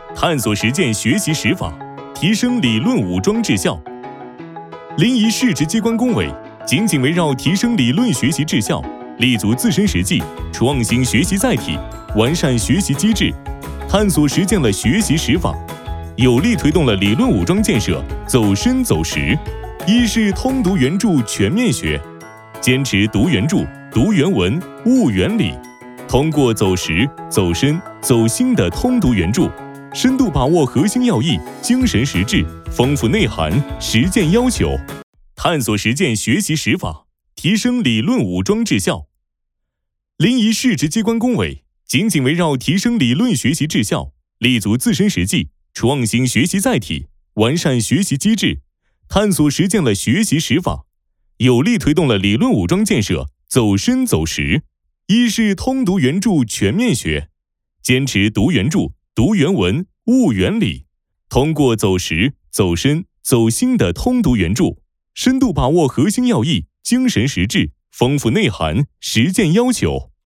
探索实践学习实法，提升理论武装质效。临沂市直机关工委紧紧围绕提升理论学习质效，立足自身实际，创新学习载体，完善学习机制，探索实践了学习实法，有力推动了理论武装建设走深走实。一是通读原著全面学，坚持读原著、读原文、悟原理，通过走实、走深、走心的通读原著，深度把握核心要义、精神实质，丰富内涵、实践要求，探索实践学习实法，提升理论武装质效。临沂市直机关工委紧紧围绕提升理论学习质效，立足自身实际，创新学习载体，完善学习机制，探索实践了学习实法，有力推动了理论武装建设走深走实。一是通读原著全面学，坚持读原著、读原文、悟原理，通过走实、走深、走心的通读原著，深度把握核心要义、精神实质，丰富内涵、实践要求，